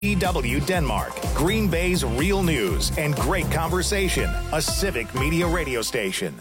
EW Denmark, Green Bay's real news and great conversation, a civic media radio station.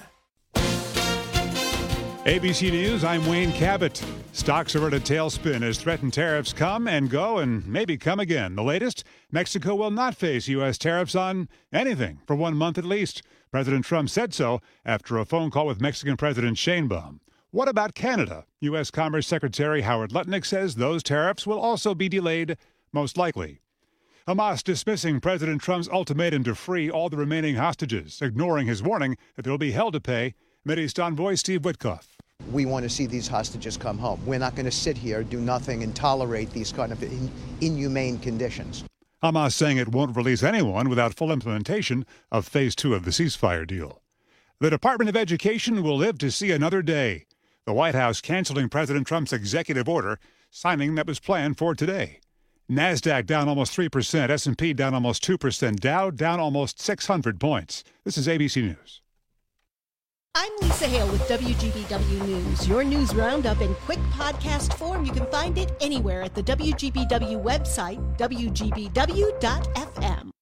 ABC News, I'm Wayne Cabot. Stocks are at a tailspin as threatened tariffs come and go and maybe come again. The latest, Mexico will not face U.S. tariffs on anything for 1 month at least. President Trump said so after a phone call with Mexican President Sheinbaum. What about Canada? U.S. Commerce Secretary Howard Lutnick says those tariffs will also be delayed, most likely. Hamas dismissing President Trump's ultimatum to free all the remaining hostages, ignoring his warning that there will be hell to pay. Mideast envoy Steve Witkoff. We want to see these hostages come home. We're not going to sit here, do nothing, and tolerate these kind of inhumane conditions. Hamas saying it won't release anyone without full implementation of Phase 2 of the ceasefire deal. The Department of Education will live to see another day. The White House canceling President Trump's executive order, signing that was planned for today. NASDAQ down almost 3%, S&P down almost 2%, Dow down almost 600 points. This is ABC News. I'm Lisa Hale with WGBW News, your news roundup in quick podcast form. You can find it anywhere at the WGBW website, WGBW.FM.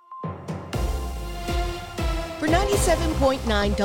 For 97.9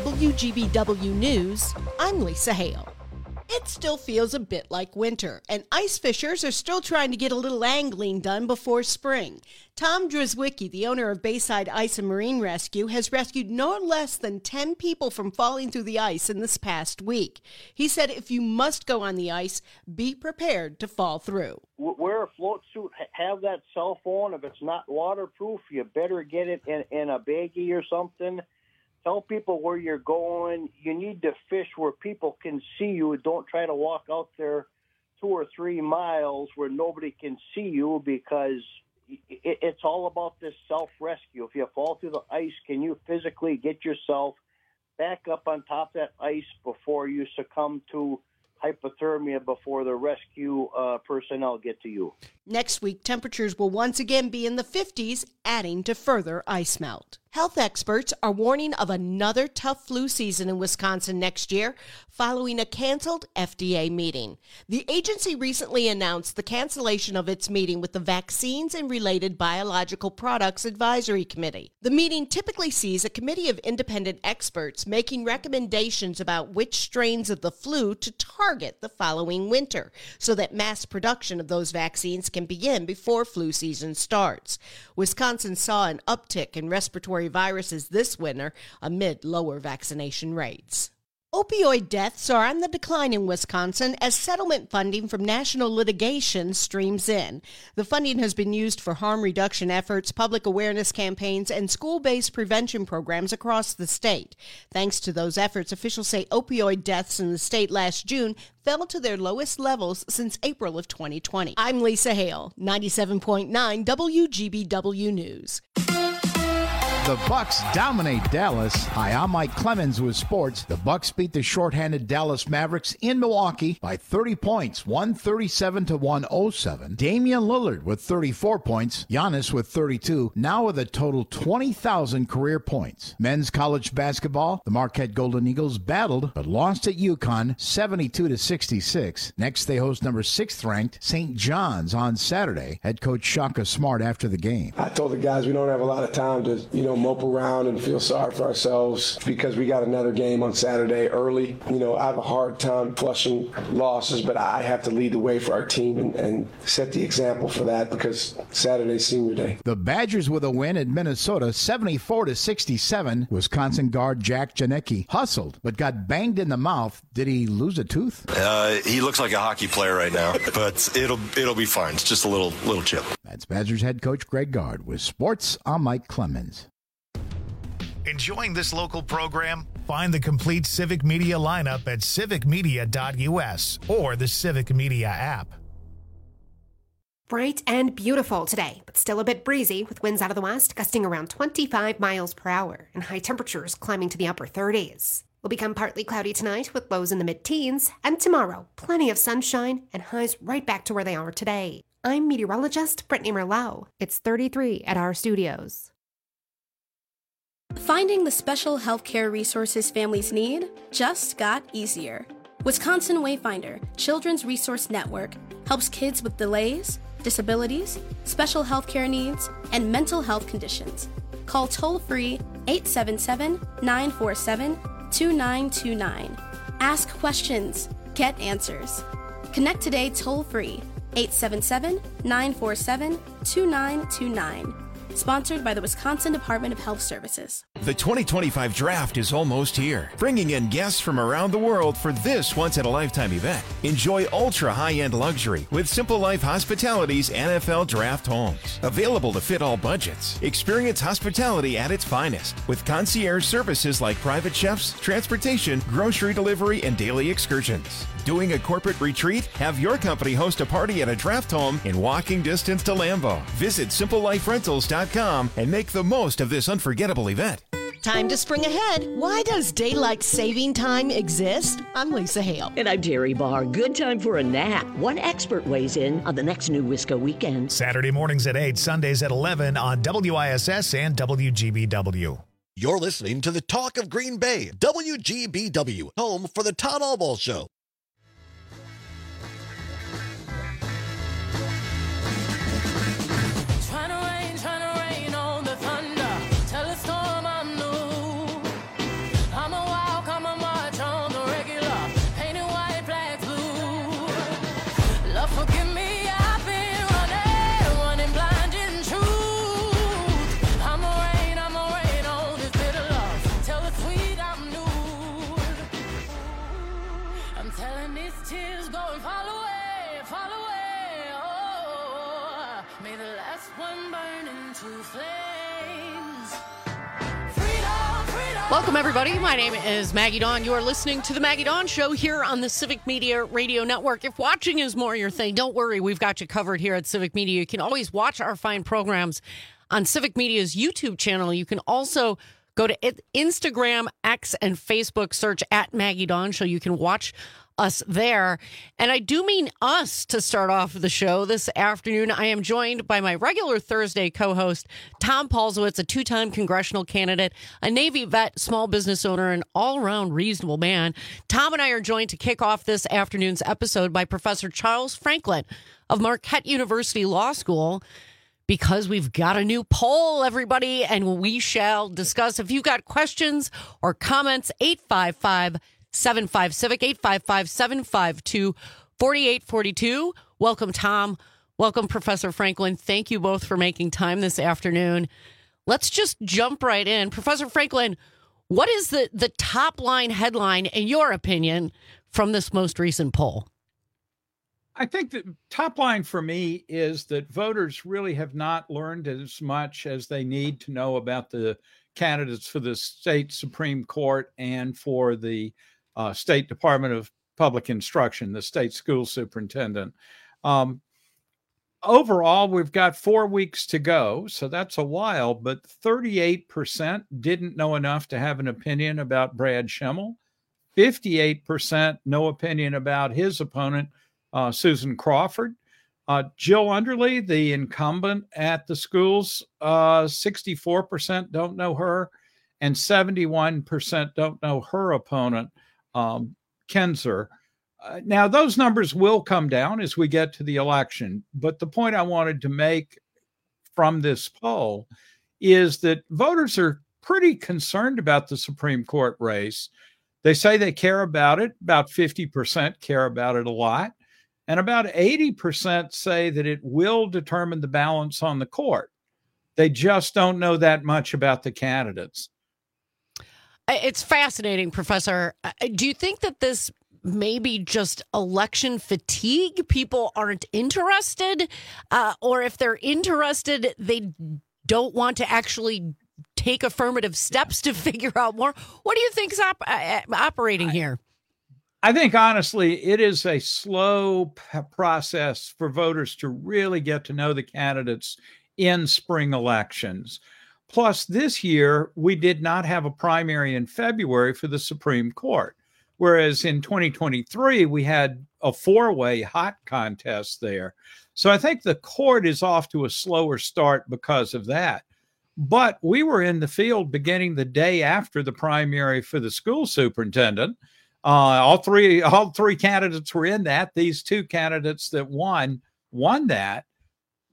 WGBW News, I'm Lisa Hale. It still feels a bit like winter, and ice fishers are still trying to get a little angling done before spring. Tom Drzwicki, the owner of Bayside Ice and Marine Rescue, has rescued no less than 10 people from falling through the ice in this past week. He said if you must go on the ice, be prepared to fall through. Wear a float suit, have that cell phone. If it's not waterproof, you better get it in a baggie or something. Tell people where you're going. You need to fish where people can see you. Don't try to walk out there 2 or 3 miles where nobody can see you, because it's all about this self-rescue. If you fall through the ice, can you physically get yourself back up on top of that ice before you succumb to hypothermia, before the rescue personnel get to you? Next week, temperatures will once again be in the 50s, adding to further ice melt. Health experts are warning of another tough flu season in Wisconsin next year, following a canceled FDA meeting. The agency recently announced the cancellation of its meeting with the Vaccines and Related Biological Products Advisory Committee. The meeting typically sees a committee of independent experts making recommendations about which strains of the flu to target the following winter, so that mass production of those vaccines can begin before flu season starts. Wisconsin saw an uptick in respiratory viruses this winter amid lower vaccination rates. Opioid deaths are on the decline in Wisconsin as settlement funding from national litigation streams in. The funding has been used for harm reduction efforts, public awareness campaigns, and school-based prevention programs across the state. Thanks to those efforts, officials say opioid deaths in the state last June fell to their lowest levels since April of 2020. I'm Lisa Hale, 97.9 WGBW News. The Bucks dominate Dallas. Hi, I'm Mike Clemens with sports. The Bucks beat the shorthanded Dallas Mavericks in Milwaukee by 30 points, 137-107. Damian Lillard with 34 points, Giannis with 32, now with a total 20,000 career points. Men's college basketball, the Marquette Golden Eagles battled but lost at UConn 72-66. Next, they host number 6th ranked St. John's on Saturday. Head coach Shaka Smart after the game. I told the guys we don't have a lot of time to, mope around and feel sorry for ourselves because we got another game on Saturday early. I have a hard time flushing losses, but I have to lead the way for our team and set the example for that because Saturday's senior day. The Badgers with a win at Minnesota 74-67. Wisconsin guard Jack Janicki hustled but got banged in the mouth. Did he lose a tooth? He looks like a hockey player right now, but it'll be fine. It's just a little chip. That's Badgers head coach Greg Gard with sports. I'm Mike Clemens. Enjoying this local program? Find the complete Civic Media lineup at civicmedia.us or the Civic Media app. Bright and beautiful today, but still a bit breezy with winds out of the west gusting around 25 miles per hour and high temperatures climbing to the upper 30s. Will become partly cloudy tonight with lows in the mid-teens, and tomorrow, plenty of sunshine and highs right back to where they are today. I'm meteorologist Brittany Merlot. It's 33 at our studios. Finding the special healthcare resources families need just got easier. Wisconsin Wayfinder, Children's Resource Network, helps kids with delays, disabilities, special healthcare needs, and mental health conditions. Call toll-free 877-947-2929. Ask questions. Get answers. Connect today toll-free 877-947-2929. Sponsored by the Wisconsin Department of Health Services. The 2025 draft is almost here, bringing in guests from around the world for this once-in-a-lifetime event. Enjoy ultra-high-end luxury with Simple Life Hospitality's NFL Draft Homes. Available to fit all budgets. Experience hospitality at its finest with concierge services like private chefs, transportation, grocery delivery, and daily excursions. Doing a corporate retreat? Have your company host a party at a draft home in walking distance to Lambeau. Visit SimpleLifeRentals.com and make the most of this unforgettable event. Time to spring ahead. Why does daylight saving time exist? I'm Lisa Hale. And I'm Jerry Barr. Good time for a nap. One expert weighs in on the next New Wisco weekend. Saturday mornings at 8, Sundays at 11 on WISS and WGBW. You're listening to the Talk of Green Bay, WGBW, home for the Todd Albaugh Show. Welcome, everybody. My name is Maggie Dawn. You are listening to The Maggie Dawn Show here on the Civic Media Radio Network. If watching is more your thing, don't worry. We've got you covered here at Civic Media. You can always watch our fine programs on Civic Media's YouTube channel. You can also go to Instagram, X, and Facebook, search at Maggie Dawn Show. You can watch us there. And I do mean us to start off the show this afternoon. I am joined by my regular Thursday co-host, Tom Paulsowitz, a two-time congressional candidate, a Navy vet, small business owner, and all-around reasonable man. Tom and I are joined to kick off this afternoon's episode by Professor Charles Franklin of Marquette University Law School, because we've got a new poll, everybody, and we shall discuss. If you've got questions or comments, 855-75-CIVIC, 855-752-4842. Welcome, Tom. Welcome, Professor Franklin. Thank you both for making time this afternoon. Let's just jump right in. Professor Franklin, what is the top line headline, in your opinion, from this most recent poll? I think the top line for me is that voters really have not learned as much as they need to know about the candidates for the state Supreme Court and for the State Department of Public Instruction, the state school superintendent. Overall, we've got 4 weeks to go, so that's a while, but 38% didn't know enough to have an opinion about Brad Schemmel. 58% no opinion about his opponent, Susan Crawford. Jill Underly, the incumbent at the schools, 64% don't know her, and 71% don't know her opponent, Kinzer. Now, those numbers will come down as we get to the election, but the point I wanted to make from this poll is that voters are pretty concerned about the Supreme Court race. They say they care about it. About 50% care about it a lot. And about 80% say that it will determine the balance on the court. They just don't know that much about the candidates. It's fascinating, Professor. Do you think that this may be just election fatigue? People aren't interested? Or if they're interested, they don't want to actually take affirmative steps to figure out more? What do you think is operating here? I think, honestly, it is a slow process for voters to really get to know the candidates in spring elections. Plus, this year, we did not have a primary in February for the Supreme Court, whereas in 2023, we had a four-way hot contest there. So I think the court is off to a slower start because of that. But we were in the field beginning the day after the primary for the school superintendent. All three candidates were in that. These two candidates that won that.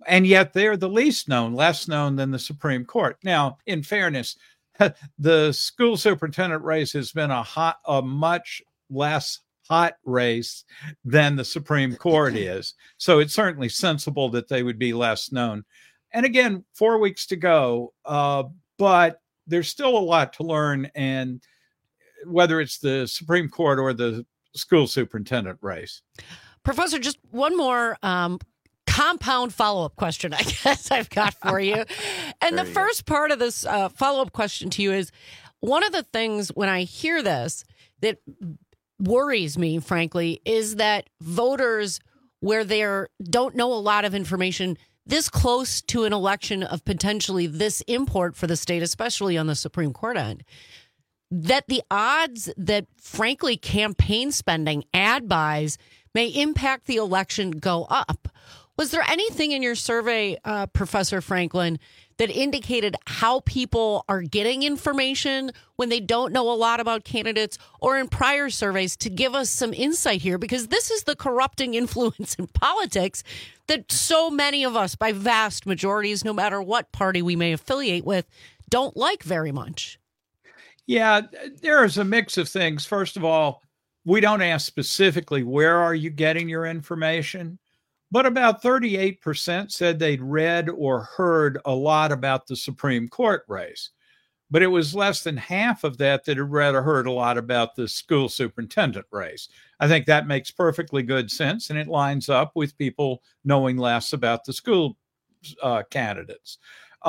And yet they're the least known, less known than the Supreme Court. Now, in fairness, the school superintendent race has been a much less hot race than the Supreme Court is. So it's certainly sensible that they would be less known. And again, 4 weeks to go, but there's still a lot to learn. And whether it's the Supreme Court or the school superintendent race. Professor, just one more compound follow-up question, I guess I've got for you. And the first part of this follow-up question to you is, one of the things when I hear this that worries me, frankly, is that voters, where they don't know a lot of information this close to an election of potentially this import for the state, especially on the Supreme Court end, that the odds that, frankly, campaign spending, ad buys, may impact the election go up. Was there anything in your survey, Professor Franklin, that indicated how people are getting information when they don't know a lot about candidates, or in prior surveys to give us some insight here? Because this is the corrupting influence in politics that so many of us, by vast majorities, no matter what party we may affiliate with, don't like very much. Yeah, there is a mix of things. First of all, we don't ask specifically, where are you getting your information? But about 38% said they'd read or heard a lot about the Supreme Court race. But it was less than half of that had read or heard a lot about the school superintendent race. I think that makes perfectly good sense, and it lines up with people knowing less about the school candidates.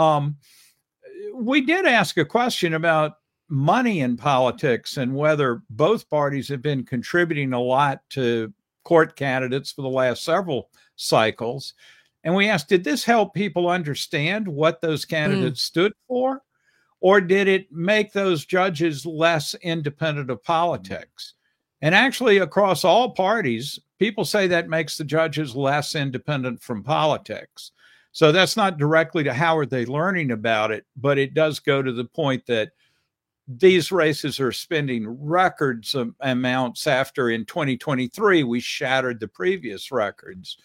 We did ask a question about money in politics and whether both parties have been contributing a lot to court candidates for the last several cycles. And we asked, did this help people understand what those candidates stood for? Or did it make those judges less independent of politics? And actually, across all parties, people say that makes the judges less independent from politics. So that's not directly to how are they learning about it, but it does go to the point that these races are spending records of amounts after in 2023, we shattered the previous records.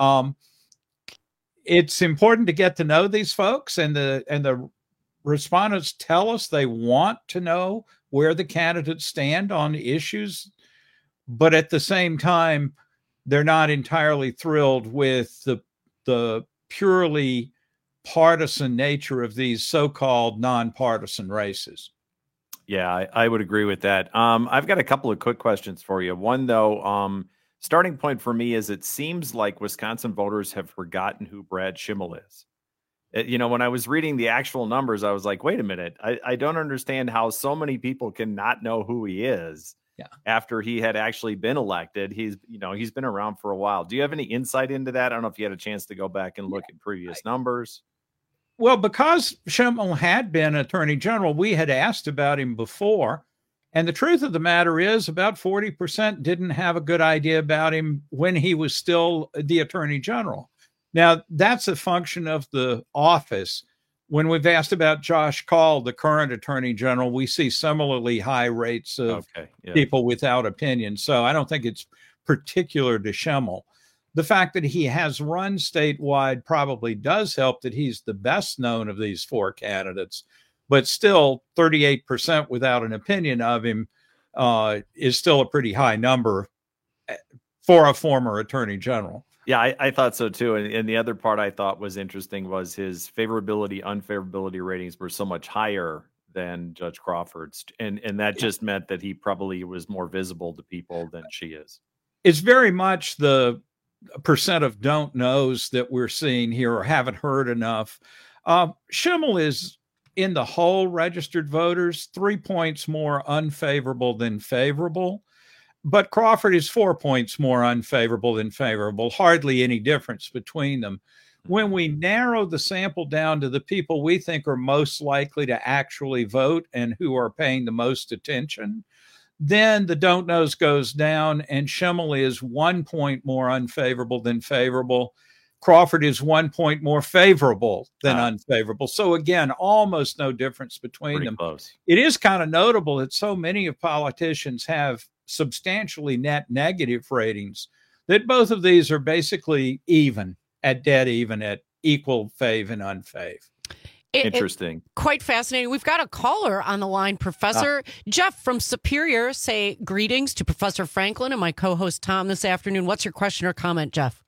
It's important to get to know these folks, and the respondents tell us they want to know where the candidates stand on issues, but at the same time, they're not entirely thrilled with the purely partisan nature of these so-called nonpartisan races. Yeah, I would agree with that. I've got a couple of quick questions for you. One, though, starting point for me is it seems like Wisconsin voters have forgotten who Brad Schimmel is. When I was reading the actual numbers, I was like, wait a minute. I don't understand how so many people can not know who he is after he had actually been elected. He's been around for a while. Do you have any insight into that? I don't know if you had a chance to go back and look at previous numbers. Well, because Schimmel had been Attorney General, we had asked about him before. And the truth of the matter is about 40% didn't have a good idea about him when he was still the Attorney General. Now, that's a function of the office. When we've asked about Josh Kaul, the current Attorney General, we see similarly high rates of people without opinion. So I don't think it's particular to Schimmel. The fact that he has run statewide probably does help that he's the best known of these four candidates, but still 38% without an opinion of him is still a pretty high number for a former Attorney General. Yeah, I thought so too. And the other part I thought was interesting was his favorability, unfavorability ratings were so much higher than Judge Crawford's. And that just meant that he probably was more visible to people than she is. It's very much the percent of don't knows that we're seeing here or haven't heard enough. Schimmel is, in the whole registered voters, 3 points more unfavorable than favorable. But Crawford is 4 points more unfavorable than favorable, hardly any difference between them. When we narrow the sample down to the people we think are most likely to actually vote and who are paying the most attention, then the don't knows goes down, and Schimmel is 1 point more unfavorable than favorable. Crawford is 1 point more favorable than unfavorable. So again, almost no difference between them. Close. It is kind of notable that so many of politicians have substantially net negative ratings, that both of these are basically dead even at equal fave and unfave. Interesting. Quite fascinating. We've got a caller on the line, Professor Jeff from Superior. Say greetings to Professor Franklin and my co-host Tom this afternoon. What's your question or comment, Jeff?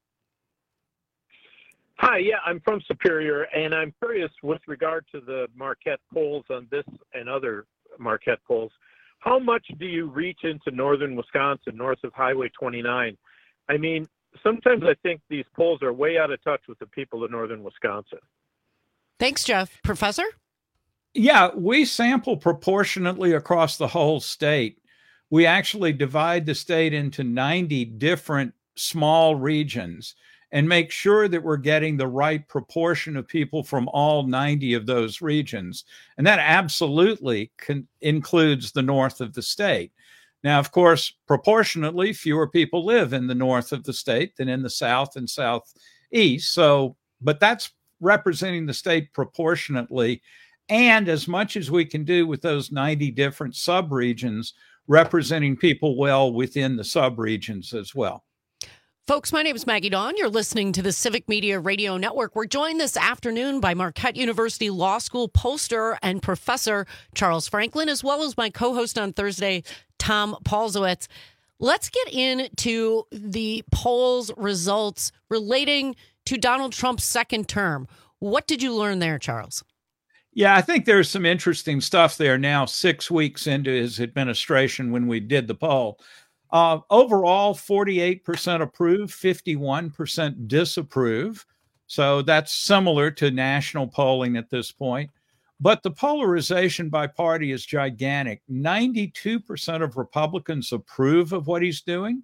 Hi, yeah, I'm from Superior, and I'm curious with regard to the Marquette polls on this and other Marquette polls. How much do you reach into northern Wisconsin, north of Highway 29? I mean, sometimes I think these polls are way out of touch with the people of northern Wisconsin. Thanks, Jeff. Professor? Yeah, we sample proportionately across the whole state. We actually divide the state into 90 different small regions and make sure that we're getting the right proportion of people from all 90 of those regions. And that absolutely includes the north of the state. Now, of course, proportionately, fewer people live in the north of the state than in the south and southeast. But that's representing the state proportionately. And as much as we can do with those 90 different subregions, representing people well within the subregions as well. Folks, my name is Maggie Dawn. You're listening to the Civic Media Radio Network. We're joined this afternoon by Marquette University Law School pollster and professor Charles Franklin, as well as my co-host on Thursday, Tom Paulzowitz. Let's get into the polls results relating to Donald Trump's second term. What did you learn there, Charles? Yeah, I think there's some interesting stuff there now, 6 weeks into his administration when we did the poll. Overall, 48% approve, 51% disapprove. So that's similar to national polling at this point. But the polarization by party is gigantic. 92% of Republicans approve of what he's doing.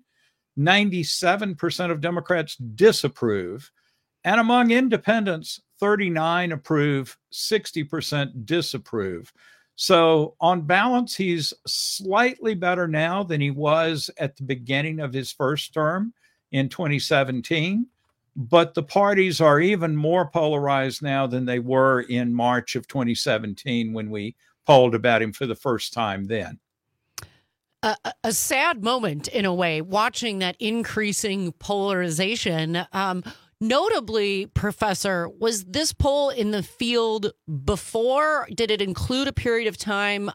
97% of Democrats disapprove. And among independents, 39 approve, 60% disapprove. So on balance, he's slightly better now than he was at the beginning of his first term in 2017. But the parties are even more polarized now than they were in March of 2017 when we polled about him for the first time then. A sad moment, in a way, watching that increasing polarization. Notably, Professor, was this poll in the field before? Did it include a period of time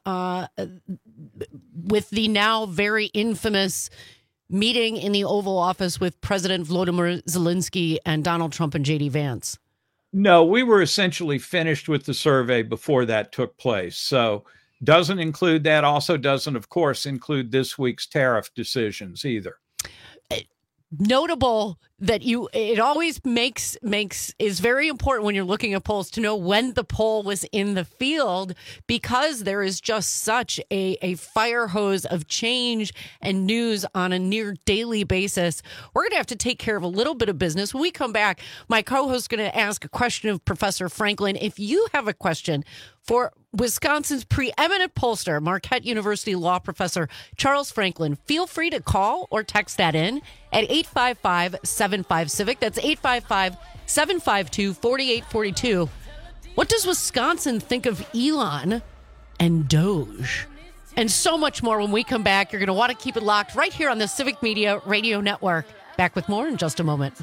with the now very infamous meeting in the Oval Office with President Volodymyr Zelensky and Donald Trump and J.D. Vance? No, we were essentially finished with the survey before that took place. So doesn't include that. Also doesn't, of course, include this week's tariff decisions either. Notable that it always is very important when you're looking at polls to know when the poll was in the field, because there is just such a fire hose of change and news on a near daily basis. We're going to have to take care of a little bit of business. When we come back, my co-host is going to ask a question of Professor Franklin. If you have a question for Wisconsin's preeminent pollster, Marquette University law professor Charles Franklin, feel free to call or text that in at 855-75-CIVIC. That's 855-752-4842. What does Wisconsin think of Elon and Doge? And so much more when we come back. You're going to want to keep it locked right here on the Civic Media Radio Network. Back with more in just a moment.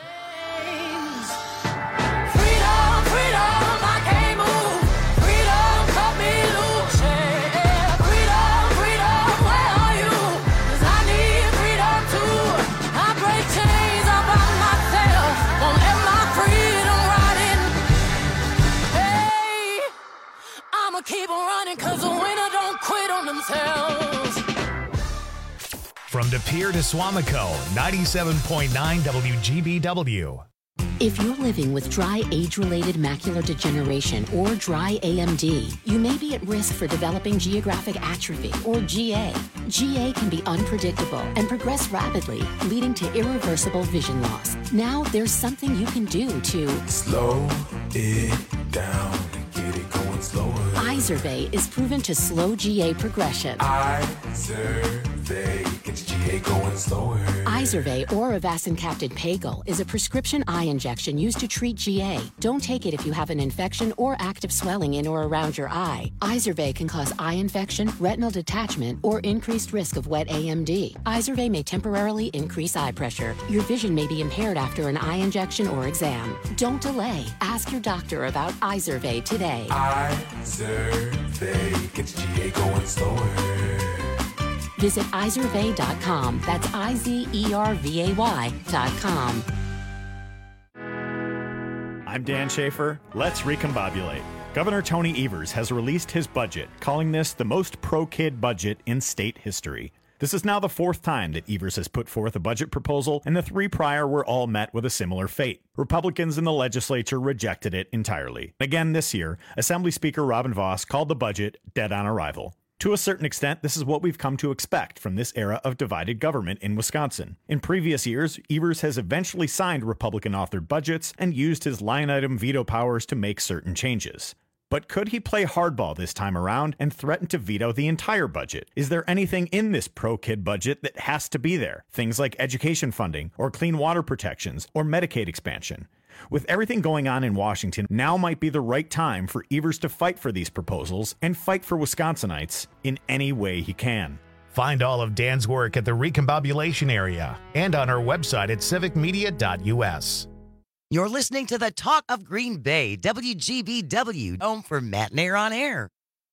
Keep on running, cause the winner don't quit on themselves. From De Pere to Suamico, 97.9 WGBW. If you're living with dry age-related macular degeneration or dry AMD, you may be at risk for developing geographic atrophy or GA. GA can be unpredictable and progress rapidly, leading to irreversible vision loss. Now there's something you can do to slow it down. Get it going slower. Izervay is proven to slow GA progression. Izervay. Izervay gets GA going slower. Izervay or Avastin-capted Pagel is a prescription eye injection used to treat GA. Don't take it if you have an infection or active swelling in or around your eye. Izervay can cause eye infection, retinal detachment, or increased risk of wet AMD. Izervay may temporarily increase eye pressure. Your vision may be impaired after an eye injection or exam. Don't delay. Ask your doctor about Izervay today. Izervay gets GA going slower. Visit Izervay.com. That's IZERVAY.com. I'm Dan Schaefer. Let's recombobulate. Governor Tony Evers has released his budget, calling this the most pro-kid budget in state history. This is now the fourth time that Evers has put forth a budget proposal, and the three prior were all met with a similar fate. Republicans in the legislature rejected it entirely. Again this year, Assembly Speaker Robin Vos called the budget dead on arrival. To a certain extent, this is what we've come to expect from this era of divided government in Wisconsin. In previous years, Evers has eventually signed Republican-authored budgets and used his line-item veto powers to make certain changes. But could he play hardball this time around and threaten to veto the entire budget? Is there anything in this pro-kid budget that has to be there? Things like education funding, or clean water protections, or Medicaid expansion. With everything going on in Washington, now might be the right time for Evers to fight for these proposals and fight for Wisconsinites in any way he can. Find all of Dan's work at the Recombobulation Area and on our website at civicmedia.us. You're listening to the Talk of Green Bay, WGBW, home for Matt Nair on Air.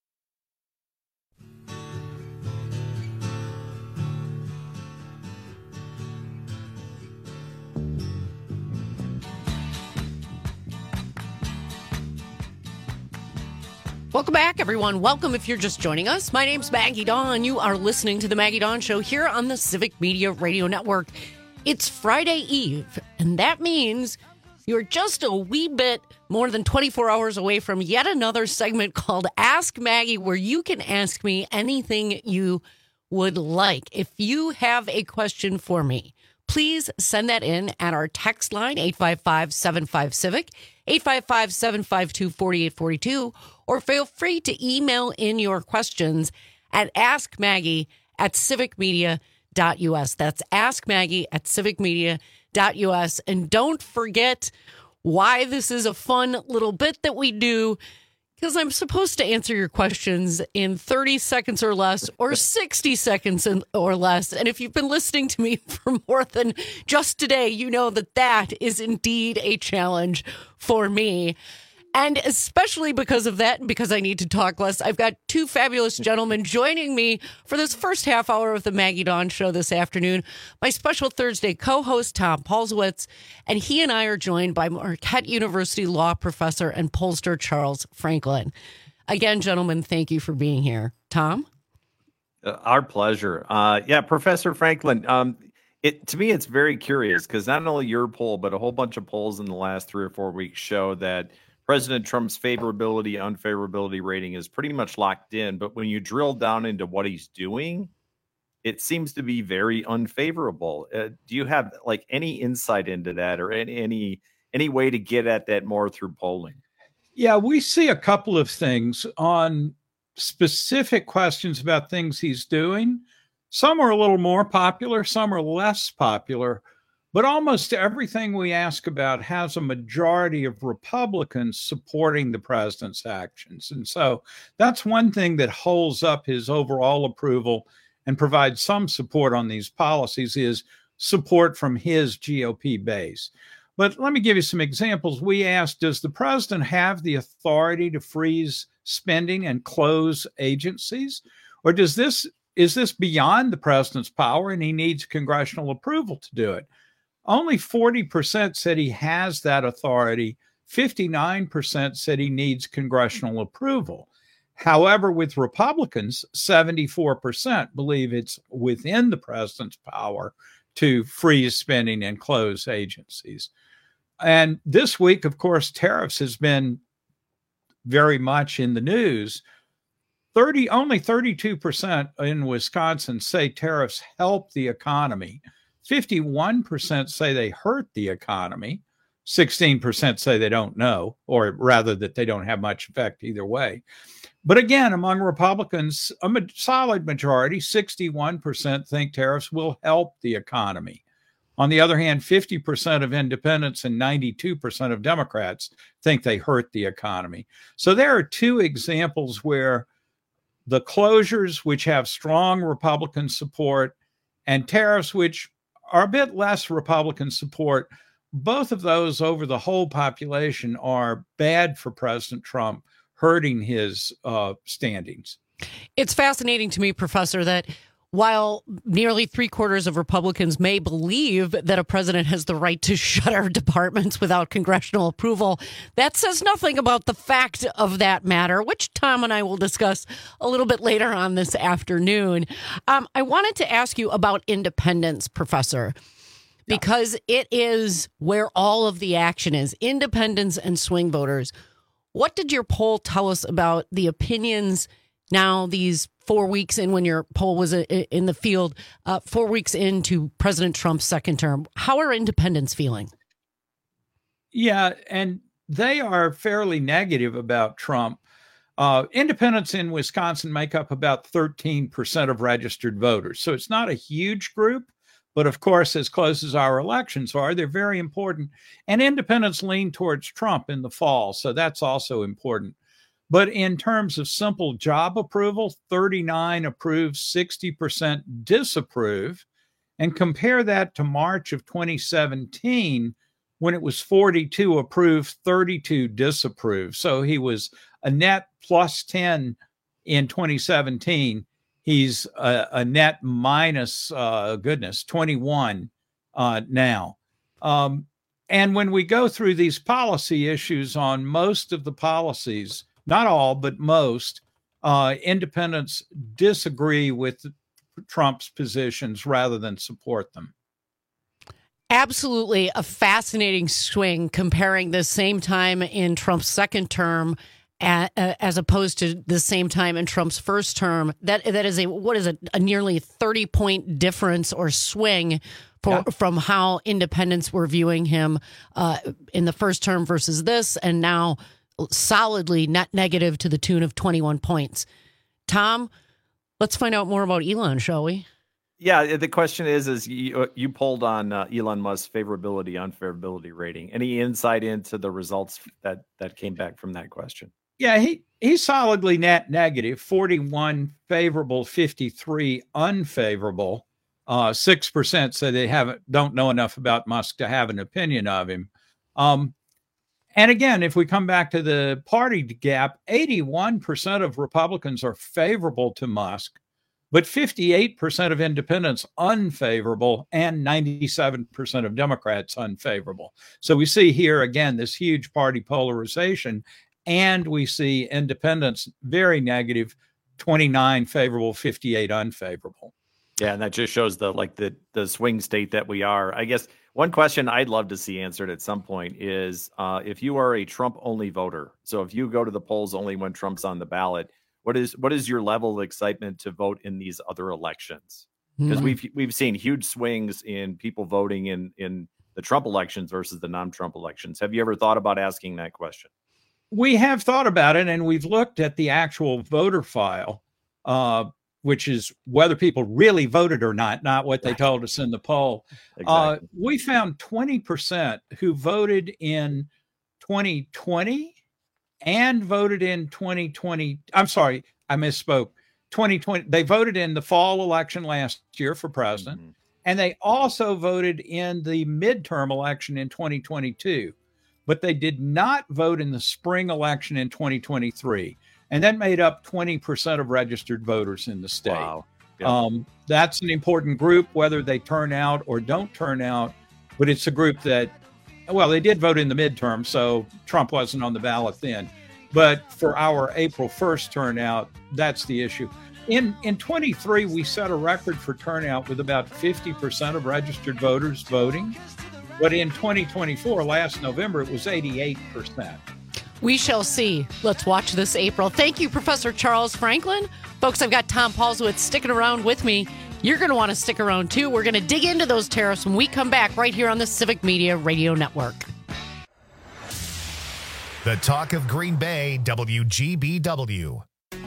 Welcome back, everyone. Welcome if you're just joining us. My name's Maggie Dawn. You are listening to The Maggie Dawn Show here on the Civic Media Radio Network. It's Friday Eve, and that means you're just a wee bit more than 24 hours away from yet another segment called Ask Maggie, where you can ask me anything you would like. If you have a question for me, please send that in at our text line, 855-75-CIVIC, 855-752-4842, or feel free to email in your questions at askmaggie@civicmedia.us. That's askmaggie@civicmedia.us. And don't forget why this is a fun little bit that we do, because I'm supposed to answer your questions in 30 seconds or less, or 60 seconds or less. And if you've been listening to me for more than just today, you know that that is indeed a challenge for me. And especially because of that, and because I need to talk less, I've got two fabulous gentlemen joining me for this first half hour of the Maggie Dawn Show this afternoon. My special Thursday co-host, Tom Paulsowitz, and he and I are joined by Marquette University law professor and pollster Charles Franklin. Again, gentlemen, thank you for being here. Tom? Our pleasure. Professor Franklin, to me, it's very curious because not only your poll, but a whole bunch of polls in the last 3 or 4 weeks show that President Trump's favorability, unfavorability rating is pretty much locked in. But when you drill down into what he's doing, it seems to be very unfavorable. Do you have any insight into that, or any way to get at that more through polling? Yeah, we see a couple of things on specific questions about things he's doing. Some are a little more popular, some are less popular. But almost everything we ask about has a majority of Republicans supporting the president's actions. And so that's one thing that holds up his overall approval and provides some support on these policies is support from his GOP base. But let me give you some examples. We asked, does the president have the authority to freeze spending and close agencies? Or is this beyond the president's power and he needs congressional approval to do it? Only 40% said he has that authority. 59% said he needs congressional approval. However, with Republicans, 74% believe it's within the president's power to freeze spending and close agencies. And this week, of course, tariffs has been very much in the news. Only 32% in Wisconsin say tariffs help the economy. 51% say they hurt the economy. 16% say they don't know, or rather that they don't have much effect either way. But again, among Republicans, a solid majority, 61%, think tariffs will help the economy. On the other hand, 50% of independents and 92% of Democrats think they hurt the economy. So there are two examples where the closures, which have strong Republican support, and tariffs, which are a bit less Republican support, both of those over the whole population are bad for President Trump, hurting his standings. It's fascinating to me, Professor, that while nearly 3/4 of Republicans may believe that a president has the right to shut our departments without congressional approval, that says nothing about the fact of that matter, which Tom and I will discuss a little bit later on this afternoon. I wanted to ask you about independence, Professor, because it is where all of the action is, independents and swing voters. What did your poll tell us about the opinions now, these 4 weeks in, when your poll was in the field, 4 weeks into President Trump's second term? How are independents feeling? Yeah, and they are fairly negative about Trump. Independents in Wisconsin make up about 13% of registered voters. So it's not a huge group, but of course, as close as our elections are, they're very important. And independents lean towards Trump in the fall, so that's also important. But in terms of simple job approval, 39 approve, 60% disapprove. And compare that to March of 2017, when it was 42 approve, 32 disapprove. So he was a net plus 10 in 2017. He's a net minus, 21 now. And when we go through these policy issues, on most of the policies, not all, but most, independents disagree with Trump's positions rather than support them. Absolutely a fascinating swing comparing the same time in Trump's second term as opposed to the same time in Trump's first term. That is a nearly 30-point difference or swing from how independents were viewing him in the first term versus this, and now solidly net negative to the tune of 21 points. Tom, let's find out more about Elon, shall we? Yeah, the question is you polled on Elon Musk's favorability, unfavorability rating. Any insight into the results that came back from that question? Yeah, he's solidly net negative, 41 favorable, 53 unfavorable. 6% say they don't know enough about Musk to have an opinion of him. And again, if we come back to the party gap, 81% of Republicans are favorable to Musk, but 58% of independents unfavorable, and 97% of Democrats unfavorable. So we see here, again, this huge party polarization, and we see independents very negative, 29 favorable, 58 unfavorable. Yeah, and that just shows the swing state that we are. I guess one question I'd love to see answered at some point is if you are a Trump-only voter, so if you go to the polls only when Trump's on the ballot, what is your level of excitement to vote in these other elections? Because we've seen huge swings in people voting in the Trump elections versus the non-Trump elections. Have you ever thought about asking that question? We have thought about it, and we've looked at the actual voter file, which is whether people really voted or not what they told us in the poll. Exactly. We found 20% who voted in 2020 and voted in 2020. I'm sorry, I misspoke. 2020, they voted in the fall election last year for president, and they also voted in the midterm election in 2022, but they did not vote in the spring election in 2023. And that made up 20% of registered voters in the state. Wow. Yep. That's an important group, whether they turn out or don't turn out. But it's a group that, well, they did vote in the midterm, so Trump wasn't on the ballot then. But for our April 1st turnout, that's the issue. In 23, we set a record for turnout with about 50% of registered voters voting. But in 2024, last November, it was 88%. We shall see. Let's watch this April. Thank you, Professor Charles Franklin. Folks, I've got Tom Paulsowitz sticking around with me. You're going to want to stick around, too. We're going to dig into those tariffs when we come back right here on the Civic Media Radio Network. The talk of Green Bay, WGBW.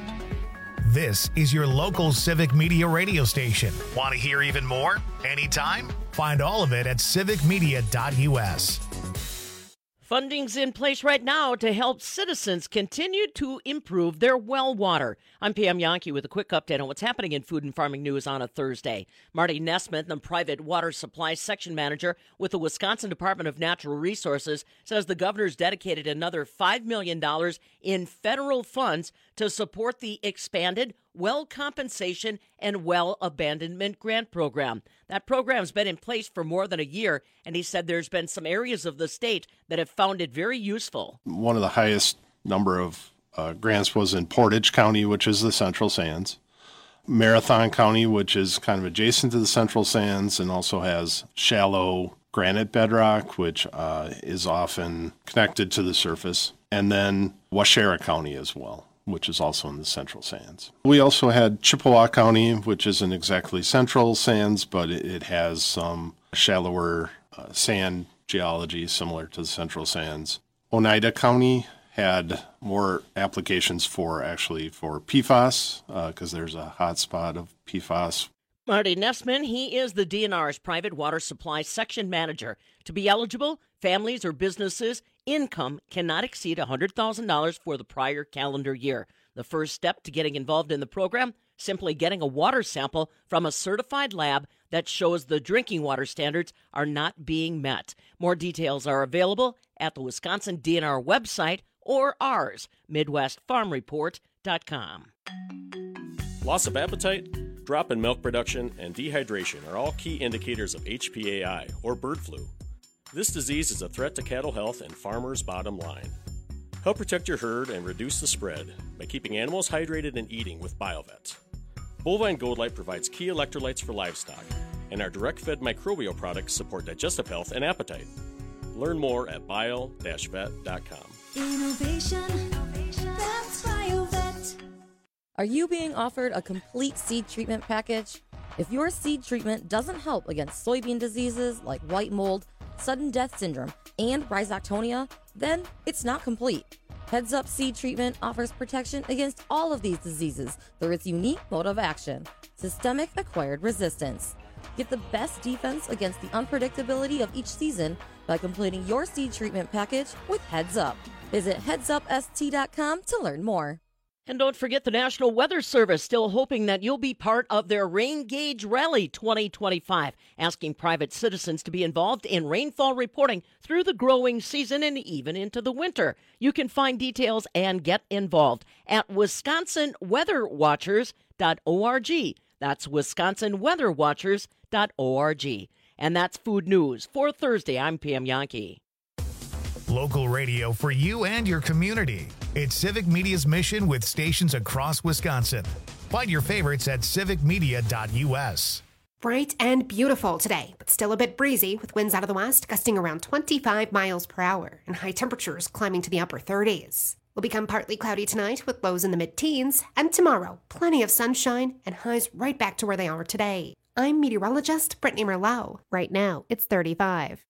This is your local Civic Media radio station. Want to hear even more? Anytime? Find all of it at civicmedia.us. Funding's in place right now to help citizens continue to improve their well water. I'm Pam Yankee with a quick update on what's happening in food and farming news on a Thursday. Marty Nesmith, the private water supply section manager with the Wisconsin Department of Natural Resources, says the governor's dedicated another $5 million in federal funds to support the expanded well compensation and well abandonment grant program. That program's been in place for more than a year, and he said there's been some areas of the state that have found it very useful. One of the highest number of grants was in Portage County, which is the Central Sands, Marathon County, which is kind of adjacent to the Central Sands and also has shallow granite bedrock, which is often connected to the surface, and then Waushara County as well, which is also in the Central Sands. We also had Chippewa County, which isn't exactly Central Sands, but it has some shallower sand geology similar to the Central Sands. Oneida County had more applications for PFAS, because there's a hot spot of PFAS. Marty Nesman, he is the DNR's private water supply section manager. To be eligible, families or businesses' income cannot exceed $100,000 for the prior calendar year. The first step to getting involved in the program, simply getting a water sample from a certified lab that shows the drinking water standards are not being met. More details are available at the Wisconsin DNR website or ours, MidwestFarmReport.com. Loss of appetite, drop in milk production, and dehydration are all key indicators of HPAI, or bird flu. This disease is a threat to cattle health and farmers' bottom line. Help protect your herd and reduce the spread by keeping animals hydrated and eating with BioVet. Bovine Gold Light provides key electrolytes for livestock, and our direct-fed microbial products support digestive health and appetite. Learn more at bio-vet.com. Innovation, that's BioVet. Are you being offered a complete seed treatment package? If your seed treatment doesn't help against soybean diseases like white mold, sudden death syndrome, and rhizoctonia, then it's not complete. Heads Up Seed Treatment offers protection against all of these diseases through its unique mode of action, systemic acquired resistance. Get the best defense against the unpredictability of each season by completing your seed treatment package with Heads Up. Visit headsupst.com to learn more. And don't forget the National Weather Service, still hoping that you'll be part of their Rain Gauge Rally 2025, asking private citizens to be involved in rainfall reporting through the growing season and even into the winter. You can find details and get involved at wisconsinweatherwatchers.org. That's wisconsinweatherwatchers.org. And that's Food News for Thursday. I'm Pam Yankee. Local radio for you and your community. It's Civic Media's mission with stations across Wisconsin. Find your favorites at civicmedia.us. Bright and beautiful today, but still a bit breezy with winds out of the west gusting around 25 miles per hour and high temperatures climbing to the upper 30s. Will become partly cloudy tonight with lows in the mid-teens, and tomorrow, plenty of sunshine and highs right back to where they are today. I'm meteorologist Brittany Merlot. Right now, it's 35.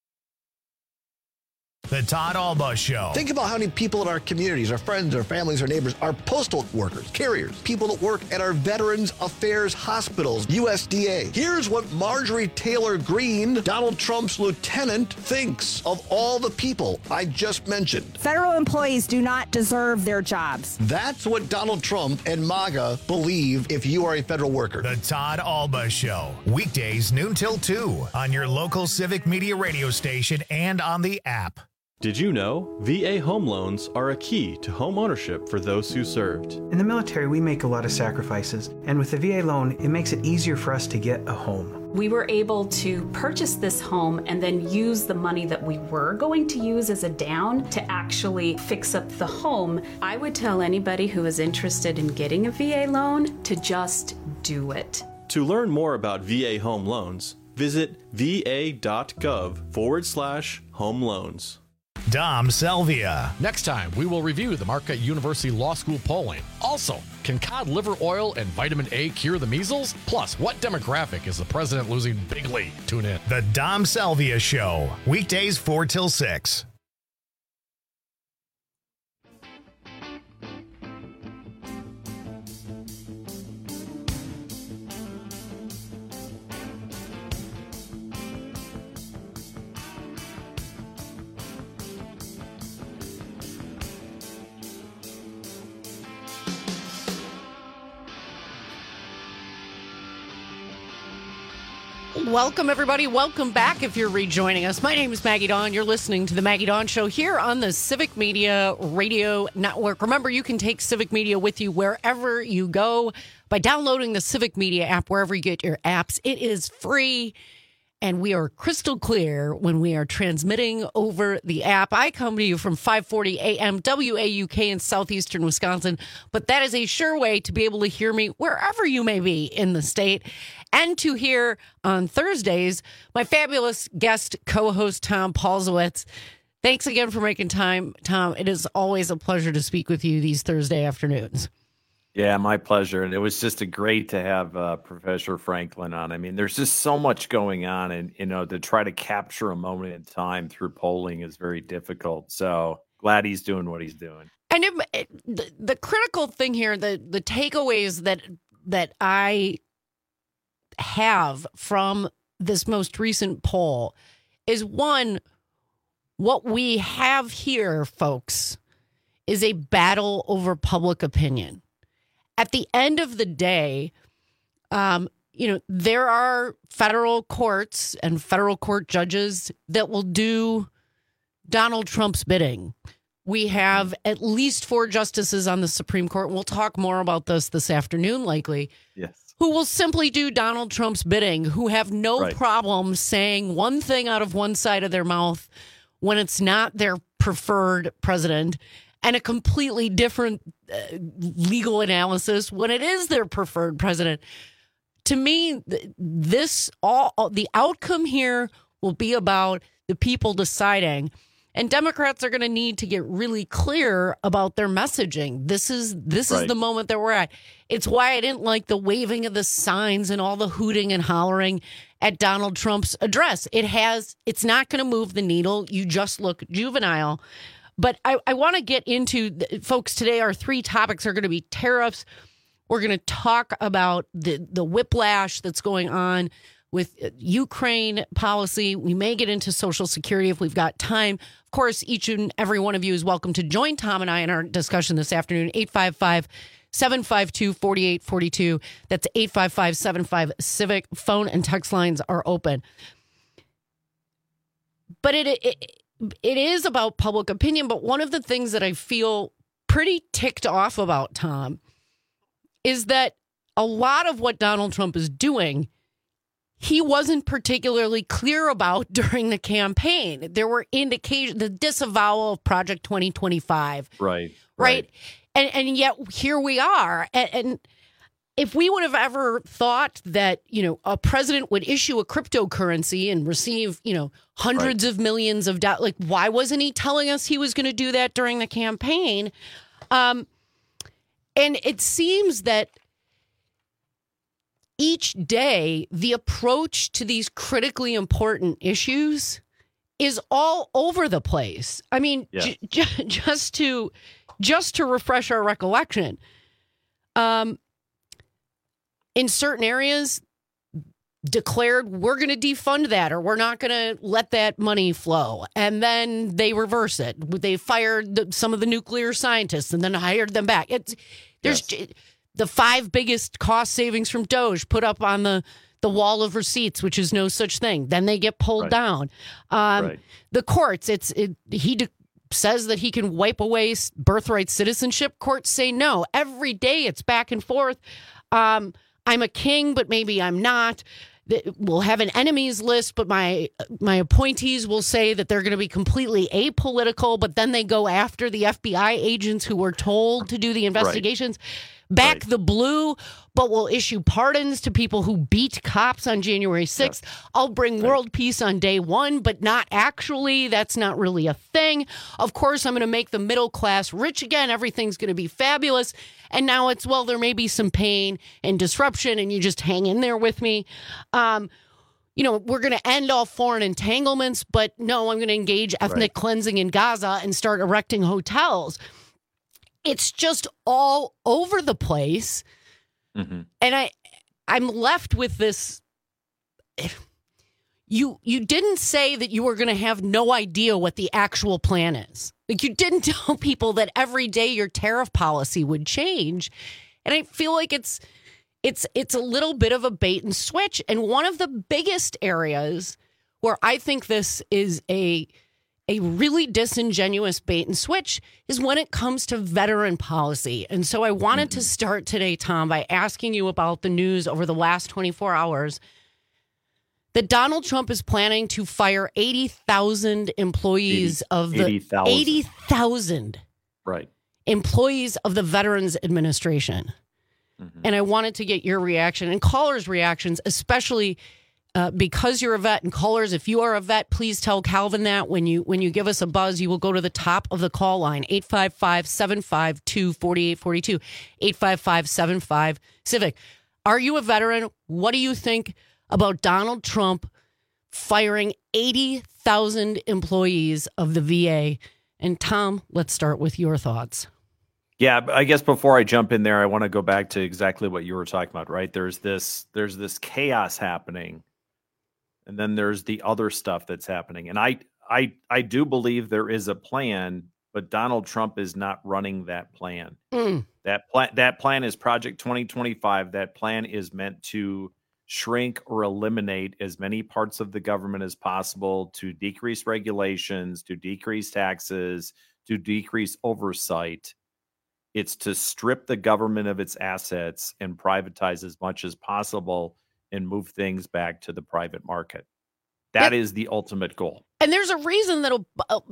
The Todd Alba Show. Think about how many people in our communities, our friends, our families, our neighbors, our postal workers, carriers, people that work at our Veterans Affairs hospitals, USDA. Here's what Marjorie Taylor Greene, Donald Trump's lieutenant, thinks of all the people I just mentioned. Federal employees do not deserve their jobs. That's what Donald Trump and MAGA believe if you are a federal worker. The Todd Alba Show. Weekdays noon till 2 on your local Civic Media radio station and on the app. Did you know VA home loans are a key to home ownership for those who served? In the military, we make a lot of sacrifices, and with the VA loan, it makes it easier for us to get a home. We were able to purchase this home and then use the money that we were going to use as a down to actually fix up the home. I would tell anybody who is interested in getting a VA loan to just do it. To learn more about VA home loans, visit va.gov/home loans. Dom Selvia. Next time, we will review the Marquette University Law School polling. Also, can cod liver oil and vitamin A cure the measles? Plus, what demographic is the president losing bigly? Tune in. The Dom Selvia Show. Weekdays 4 till 6. Welcome, everybody. Welcome back if you're rejoining us. My name is Maggie Dawn. You're listening to the Maggie Dawn Show here on the Civic Media Radio Network. Remember, you can take Civic Media with you wherever you go by downloading the Civic Media app, wherever you get your apps. It is free, and we are crystal clear when we are transmitting over the app. I come to you from 540 AM WAUK in southeastern Wisconsin, but that is a sure way to be able to hear me wherever you may be in the state. And to hear on Thursdays, my fabulous guest co-host, Tom Paulsowitz. Thanks again for making time, Tom. It is always a pleasure to speak with you these Thursday afternoons. Yeah, my pleasure. And it was just great to have Professor Franklin on. I mean, there's just so much going on, and, to try to capture a moment in time through polling is very difficult. So glad he's doing what he's doing. And the critical thing here, the takeaways that I have from this most recent poll is, one, what we have here, folks, is a battle over public opinion. At the end of the day, there are federal courts and federal court judges that will do Donald Trump's bidding. We have at least 4 justices on the Supreme Court, and we'll talk more about this afternoon, likely. Yes. Who will simply do Donald Trump's bidding, who have no problem saying one thing out of one side of their mouth when it's not their preferred president, and a completely different legal analysis when it is their preferred president. To me, the outcome here will be about the people deciding. And Democrats are going to need to get really clear about their messaging. This is the moment that we're at. It's why I didn't like the waving of the signs and all the hooting and hollering at Donald Trump's address. It's not going to move the needle. You just look juvenile. But I want to get into, folks, today our 3 topics are going to be tariffs. We're going to talk about the whiplash that's going on with Ukraine policy. We may get into Social Security if we've got time. Of course, each and every one of you is welcome to join Tom and I in our discussion this afternoon. 855-752-4842. That's 855-75-CIVIC. Phone and text lines are open. But it is about public opinion, but one of the things that I feel pretty ticked off about, Tom, is that a lot of what Donald Trump is doing, he wasn't particularly clear about during the campaign. There were indications, the disavowal of Project 2025. Right. And yet here we are. And if we would have ever thought that, a president would issue a cryptocurrency and receive, hundreds of millions of dollars, why wasn't he telling us he was going to do that during the campaign? And it seems that each day, the approach to these critically important issues is all over the place. I mean, just to refresh our recollection, in certain areas, declared we're going to defund that, or we're not going to let that money flow. And then they reverse it. They fired some of the nuclear scientists and then hired them back. There's the 5 biggest cost savings from DOGE put up on the wall of receipts, which is no such thing. Then they get pulled down. The courts, he says that he can wipe away birthright citizenship. Courts say no. Every day it's back and forth. I'm a king, but maybe I'm not. We'll have an enemies list, but my appointees will say that they're going to be completely apolitical, but then they go after the FBI agents who were told to do the investigations. Back the blue, but will issue pardons to people who beat cops on January 6th. I'll bring world peace on day 1, but not actually. That's not really a thing. Of course, I'm going to make the middle class rich again. Everything's going to be fabulous. And now it's, there may be some pain and disruption, and you just hang in there with me. We're going to end all foreign entanglements, but no, I'm going to engage ethnic cleansing in Gaza and start erecting hotels. It's just all over the place. Mm-hmm. And I'm left with this. You didn't say that you were going to have no idea what the actual plan is. You didn't tell people that every day your tariff policy would change. And I feel like it's it's a little bit of a bait and switch. And one of the biggest areas where I think this is a really disingenuous bait and switch is when it comes to veteran policy. And so I wanted to start today, Tom, by asking you about the news over the last 24 hours that Donald Trump is planning to fire 80,000 employees of the 80,000 right employees of the Veterans Administration. And I wanted to get your reaction and callers' reactions, especially because you're a vet. And callers, if you are a vet, please tell Calvin that when you give us a buzz, you will go to the top of the call line, 855-752-4842, 855-75-CIVIC. Are you a veteran? What do you think about Donald Trump firing 80,000 employees of the VA? And Tom, let's start with your thoughts. Yeah, I guess before I jump in there, I want to go back to exactly what you were talking about, right? There's this chaos happening, and then there's the other stuff that's happening. And I do believe there is a plan, but Donald Trump is not running that plan. That plan is Project 2025. That plan is meant to shrink or eliminate as many parts of the government as possible, to decrease regulations, to decrease taxes, to decrease oversight. It's to strip the government of its assets and privatize as much as possible and move things back to the private market. That is the ultimate goal. And there's a reason that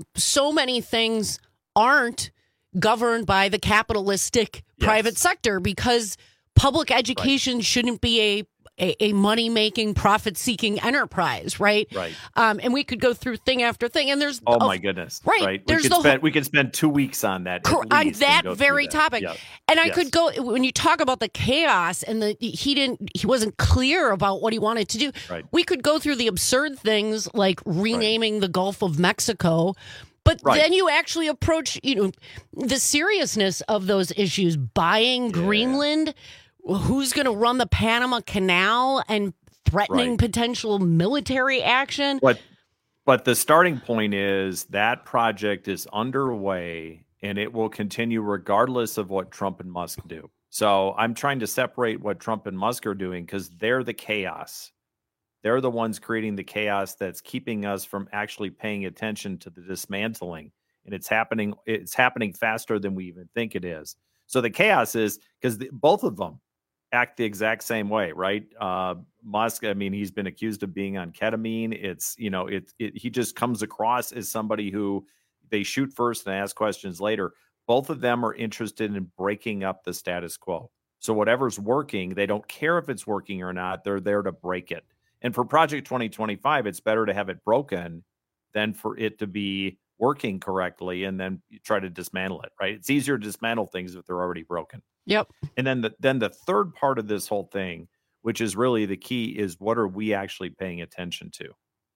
so many things aren't governed by the capitalistic private sector, because public education shouldn't be a money-making, profit-seeking enterprise, right? Right. And we could go through thing after thing, and there's my goodness, right? We could spend 2 weeks on that on that very topic. Yeah. And I could go when you talk about the chaos and he wasn't clear about what he wanted to do. Right. We could go through the absurd things like renaming the Gulf of Mexico. But then you actually approach, the seriousness of those issues, buying Greenland. Who's going to run the Panama Canal and threatening potential military action? But the starting point is that project is underway and it will continue regardless of what Trump and Musk do. So I'm trying to separate what Trump and Musk are doing because they're the chaos. They're the ones creating the chaos that's keeping us from actually paying attention to the dismantling. And it's happening faster than we even think it is. So the chaos is because both of them act the exact same way, right? Musk, I mean, he's been accused of being on ketamine. It's, he just comes across as somebody who they shoot first and ask questions later. Both of them are interested in breaking up the status quo. So whatever's working, they don't care if it's working or not. They're there to break it. And for Project 2025, it's better to have it broken than for it to be working correctly and then you try to dismantle it, right? It's easier to dismantle things if they're already broken. Yep. And then the third part of this whole thing, which is really the key, is what are we actually paying attention to?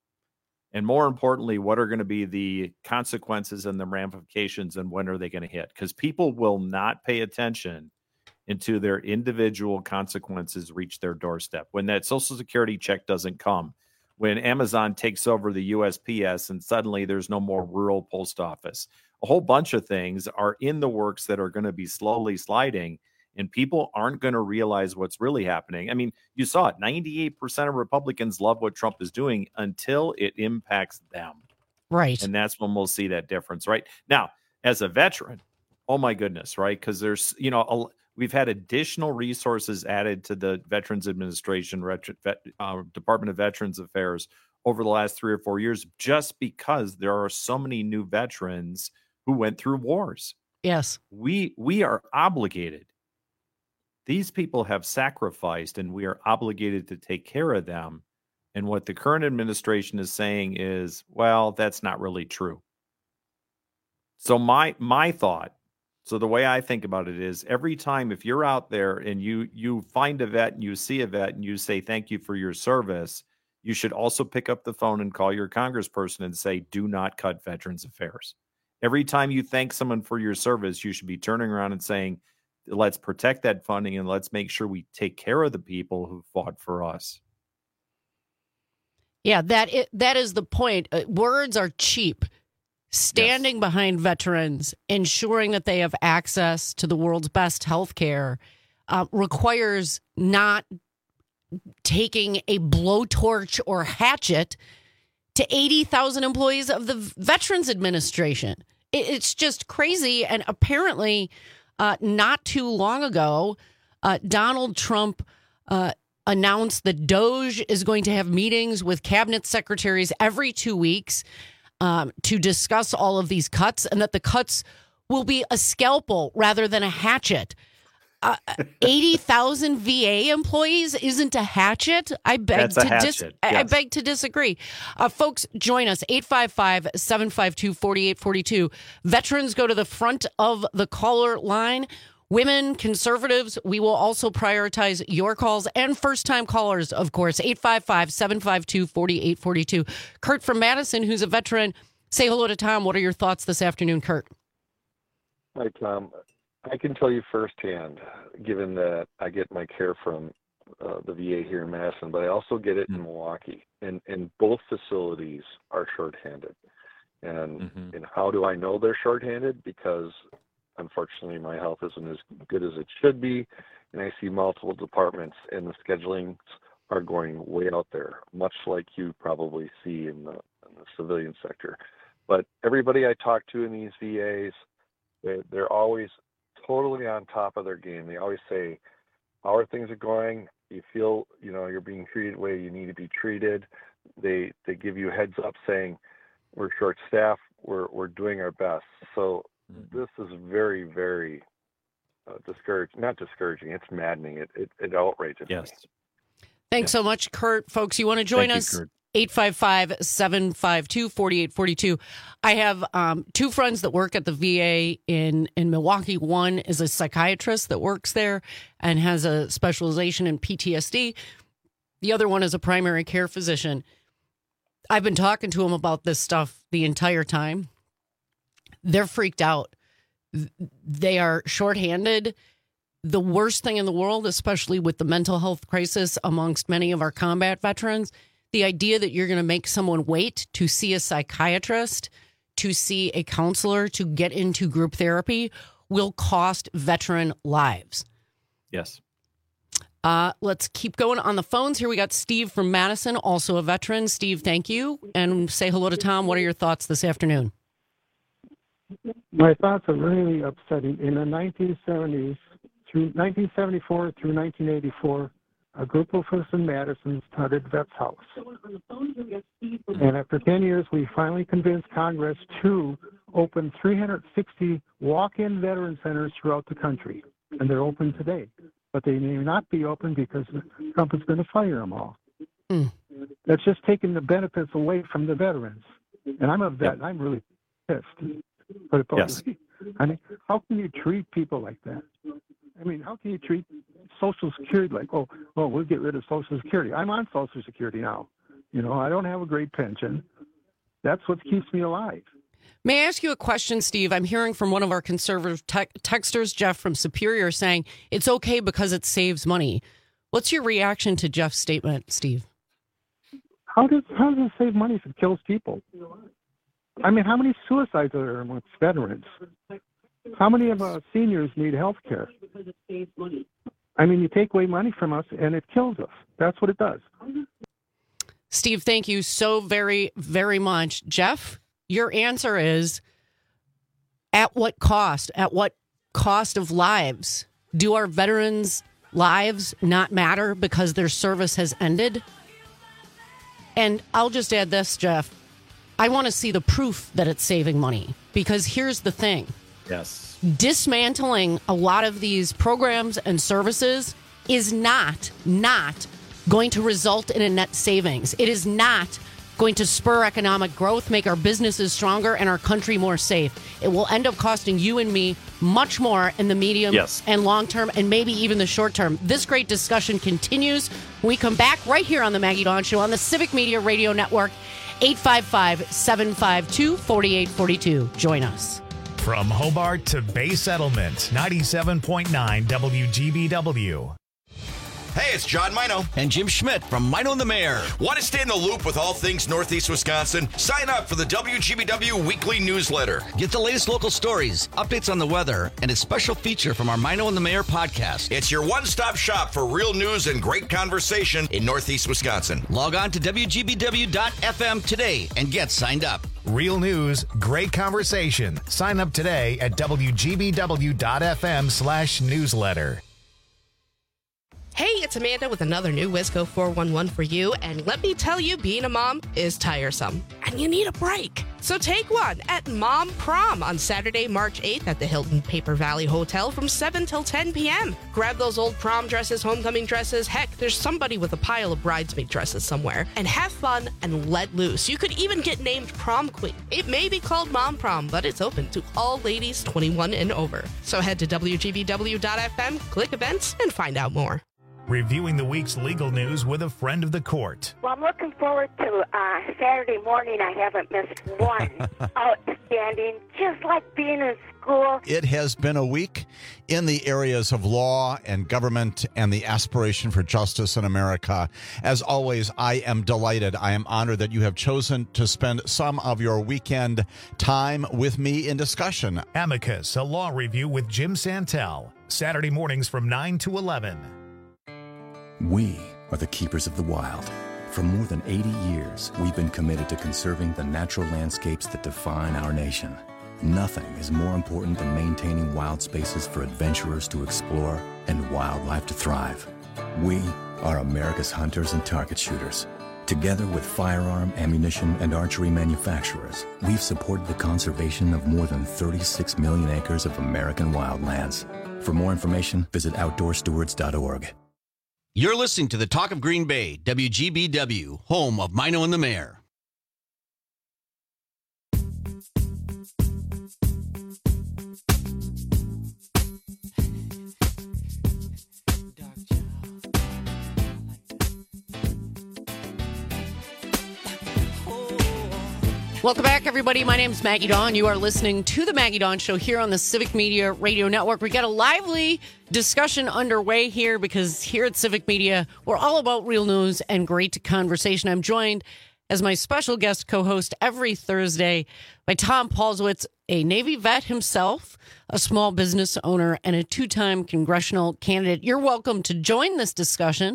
And more importantly, what are going to be the consequences and the ramifications and when are they going to hit? Because people will not pay attention until their individual consequences reach their doorstep. When that Social Security check doesn't come, when Amazon takes over the USPS and suddenly there's no more rural post office. A whole bunch of things are in the works that are going to be slowly sliding, and people aren't going to realize what's really happening. I mean, you saw it. 98% of Republicans love what Trump is doing until it impacts them. Right. And that's when we'll see that difference, right? Now, as a veteran, oh my goodness, right? Because there's, we've had additional resources added to the Veterans Administration, Department of Veterans Affairs over the last 3 or 4 years, just because there are so many new veterans who went through wars. Yes. We are obligated. These people have sacrificed and we are obligated to take care of them. And what the current administration is saying is, well, that's not really true. So my thought, so the way I think about it is every time if you're out there and you find a vet and you see a vet and you say, thank you for your service, you should also pick up the phone and call your congressperson and say, do not cut Veterans Affairs. Every time you thank someone for your service, you should be turning around and saying, let's protect that funding and let's make sure we take care of the people who fought for us. Yeah, that is the point. Words are cheap. Standing behind veterans, ensuring that they have access to the world's best health care, requires not taking a blowtorch or hatchet to 80,000 employees of the Veterans Administration. It's just crazy. And apparently, not too long ago, Donald Trump announced that DOJ is going to have meetings with cabinet secretaries every 2 weeks to discuss all of these cuts, and that the cuts will be a scalpel rather than a hatchet. 80,000 VA employees isn't a hatchet. I beg to disagree. Folks, join us 855-752-4842. Veterans, go to the front of the caller line. Women, conservatives, we will also prioritize your calls, and first-time callers, of course. 855-752-4842. Kurt from Madison, who's a veteran. Say hello to Tom. What are your thoughts this afternoon, Kurt? Hi, Tom. I can tell you firsthand, given that I get my care from the VA here in Madison, but I also get it in Milwaukee, and both facilities are shorthanded. And how do I know they're shorthanded? Because unfortunately my health isn't as good as it should be, and I see multiple departments, and the schedulings are going way out there, much like you probably see in the civilian sector. But everybody I talk to in these VAs, they're always totally on top of their game. They always say, how are things going? You feel, you're being treated the way you need to be treated. They give you a heads up saying, we're short staffed, we're doing our best. So this is very, very not discouraging. It's maddening. It outrages me. Thanks so much, Kurt. Folks, you want to join us? 855-752-4842. I have two friends that work at the VA in Milwaukee. One is a psychiatrist that works there and has a specialization in PTSD. The other one is a primary care physician. I've been talking to him about this stuff the entire time. They're freaked out. They are shorthanded. The worst thing in the world, especially with the mental health crisis amongst many of our combat veterans, the idea that you're going to make someone wait to see a psychiatrist, to see a counselor, to get into group therapy will cost veteran lives. Yes. Let's keep going on the phones. Here we got Steve from Madison, also a veteran. Steve, thank you. And say hello to Tom. What are your thoughts this afternoon? My thoughts are really upsetting. In the 1970s, through 1974 through 1984, a group of us in Madison started Vets House. And after 10 years, we finally convinced Congress to open 360 walk-in veteran centers throughout the country. And they're open today. But they may not be open because Trump is going to fire them all. That's just taking the benefits away from the veterans. And I'm a vet, and I'm really pissed. But I mean, how can you treat people like that? I mean, how can you treat Social Security like, oh, we'll get rid of Social Security? I'm on Social Security now. I don't have a great pension. That's what keeps me alive. May I ask you a question, Steve? I'm hearing from one of our conservative texters, Jeff from Superior, saying it's okay because it saves money. What's your reaction to Jeff's statement, Steve? How does it save money if it kills people? I mean, how many suicides are there amongst veterans? How many of our seniors need health care? I mean, you take away money from us and it kills us. That's what it does. Steve, thank you so very, very much. Jeff, your answer is, at what cost? At what cost of lives? Do our veterans' lives not matter because their service has ended? And I'll just add this, Jeff. I want to see the proof that it's saving money, because here's the thing. Yes. Dismantling a lot of these programs and services is not going to result in a net savings. It is not going to spur economic growth, make our businesses stronger, and our country more safe. It will end up costing you and me much more in the medium and long term, and maybe even the short term. This great discussion continues when we come back right here on the Maggie Dawn Show on the Civic Media Radio Network. 855-752-4842. Join us. From Hobart to Bay Settlement, 97.9 WGBW. Hey, it's John Mino. And Jim Schmidt from Mino and the Mayor. Want to stay in the loop with all things Northeast Wisconsin? Sign up for the WGBW Weekly Newsletter. Get the latest local stories, updates on the weather, and a special feature from our Mino and the Mayor podcast. It's your one-stop shop for real news and great conversation in Northeast Wisconsin. Log on to WGBW.FM today and get signed up. Real news, great conversation. Sign up today at WGBW.FM/newsletter. Hey, it's Amanda with another new Wisco 411 for you, and let me tell you, being a mom is tiresome, and you need a break. So take one at Mom Prom on Saturday, March 8th at the Hilton Paper Valley Hotel from 7 till 10 p.m. Grab those old prom dresses, homecoming dresses, heck, there's somebody with a pile of bridesmaid dresses somewhere, and have fun and let loose. You could even get named prom queen. It may be called Mom Prom, but it's open to all ladies 21 and over. So head to WGBW.FM, click events, and find out more. Reviewing the week's legal news with a friend of the court. Well, I'm looking forward to Saturday morning. I haven't missed one. Outstanding, just like being in school. It has been a week in the areas of law and government and the aspiration for justice in America. As always, I am delighted. I am honored that you have chosen to spend some of your weekend time with me in discussion. Amicus, a law review with Jim Santel. Saturday mornings from 9 to 11. We are the keepers of the wild. For more than 80 years, we've been committed to conserving the natural landscapes that define our nation. Nothing is more important than maintaining wild spaces for adventurers to explore and wildlife to thrive. We are America's hunters and target shooters. Together with firearm, ammunition, and archery manufacturers, we've supported the conservation of more than 36 million acres of American wildlands. For more information, visit OutdoorStewards.org. You're listening to the Talk of Green Bay, WGBW, home of Mino and the Mayor. Welcome back, everybody. My name's Maggie Dawn. You are listening to the Maggie Dawn Show here on the Civic Media Radio Network. We got a lively discussion underway here because here at Civic Media, we're all about real news and great conversation. I'm joined as my special guest co-host every Thursday by Tom Paulswitz, a Navy vet himself, a small business owner, and a two-time congressional candidate. You're welcome to join this discussion.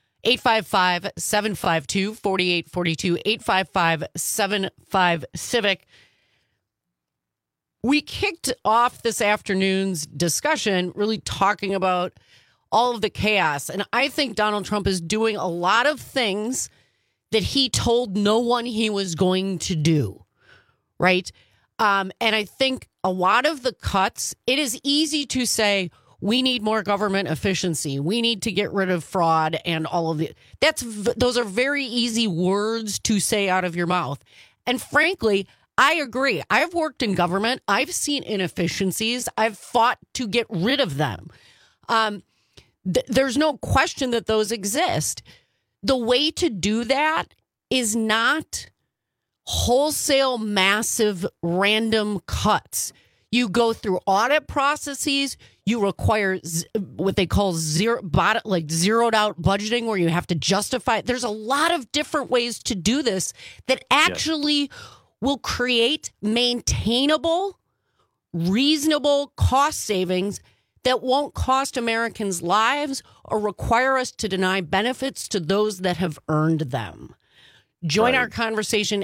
855-752-4842, 855-75-CIVIC. We kicked off this afternoon's discussion really talking about all of the chaos. And I think Donald Trump is doing a lot of things that he told no one he was going to do, right? And I think a lot of the cuts, it is easy to say, we need more government efficiency. We need to get rid of fraud and all of it. Those are very easy words to say out of your mouth. And frankly, I agree. I've worked in government. I've seen inefficiencies. I've fought to get rid of them. There's no question that those exist. The way to do that is not wholesale, massive, random cuts. You go through audit processes. You require what they call zeroed out budgeting, where you have to justify. There's a lot of different ways to do this that actually will create maintainable, reasonable cost savings that won't cost Americans lives or require us to deny benefits to those that have earned them. Join our conversation,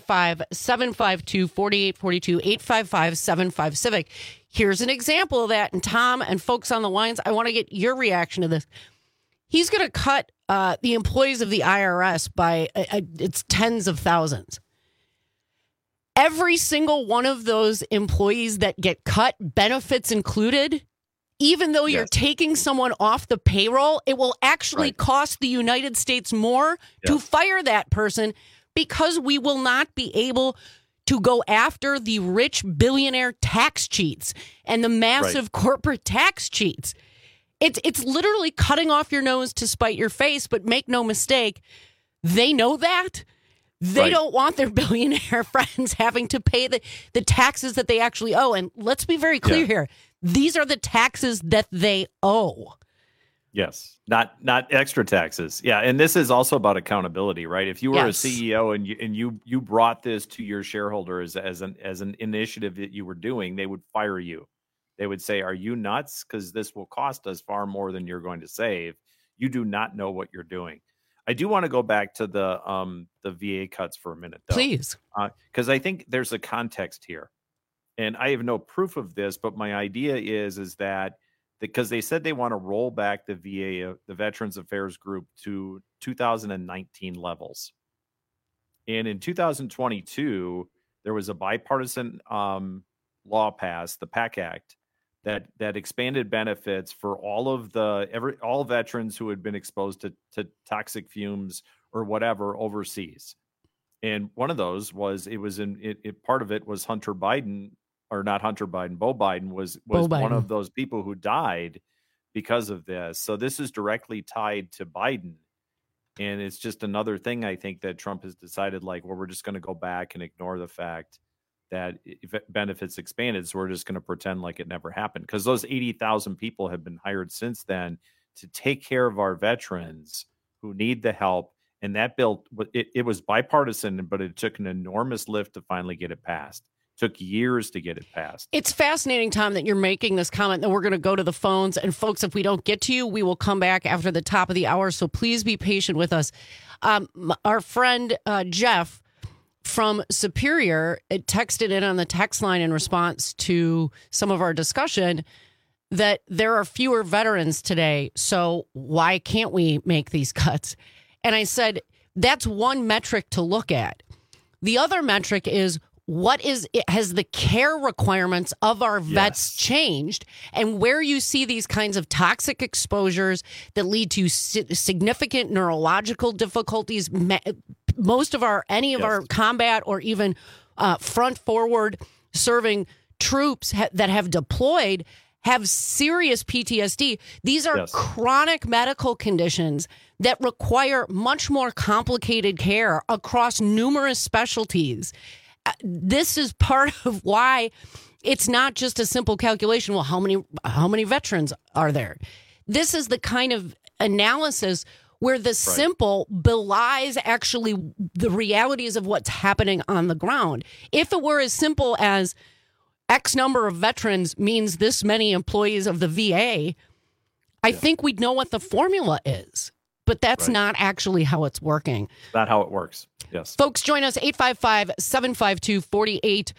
855-752-4842, 855-75-CIVIC. Here's an example of that. And Tom and folks on the lines, I want to get your reaction to this. He's going to cut the employees of the IRS by it's tens of thousands. Every single one of those employees that get cut, benefits included, even though you're taking someone off the payroll, it will actually cost the United States more to fire that person because we will not be able to go after the rich billionaire tax cheats and the massive corporate tax cheats. It's literally cutting off your nose to spite your face, but make no mistake, they know that. They don't want their billionaire friends having to pay the taxes that they actually owe. And let's be very clear here. These are the taxes that they owe. Yes, not extra taxes. Yeah, and this is also about accountability, right? If you were a CEO and you brought this to your shareholders as an initiative that you were doing, they would fire you. They would say, "Are you nuts? Because this will cost us far more than you're going to save. You do not know what you're doing." I do want to go back to the VA cuts for a minute, though. Please, because I think there's a context here, and I have no proof of this, but my idea is that. Because they said they want to roll back the VA, the Veterans Affairs Group, to 2019 levels. And in 2022, there was a bipartisan law passed, the PAC Act, that expanded benefits for all veterans who had been exposed to toxic fumes or whatever overseas. And one of those was part of it was Hunter Biden. Or not Hunter Biden, Beau Biden was one of those people who died because of this. So this is directly tied to Biden. And it's just another thing I think that Trump has decided, like, well, we're just going to go back and ignore the fact that benefits expanded. So we're just going to pretend like it never happened. Because those 80,000 people have been hired since then to take care of our veterans who need the help. And that bill, it was bipartisan, but it took an enormous lift to finally get it passed. Took years to get it passed. It's fascinating, Tom, that you're making this comment, that we're going to go to the phones. And folks, if we don't get to you, we will come back after the top of the hour. So please be patient with us. Our friend Jeff from Superior texted in on the text line in response to some of our discussion that there are fewer veterans today. So why can't we make these cuts? And I said, that's one metric to look at. The other metric is, has the care requirements of our vets changed? And where you see these kinds of toxic exposures that lead to significant neurological difficulties, most of our combat or even front forward serving troops that have deployed have serious PTSD. These are chronic medical conditions that require much more complicated care across numerous specialties. This is part of why it's not just a simple calculation. Well, how many veterans are there? This is the kind of analysis where the simple belies actually the realities of what's happening on the ground. If it were as simple as X number of veterans means this many employees of the VA, I think we'd know what the formula is. But that's not actually how it's working. Not how it works. Yes. Folks, join us 855-752-4842,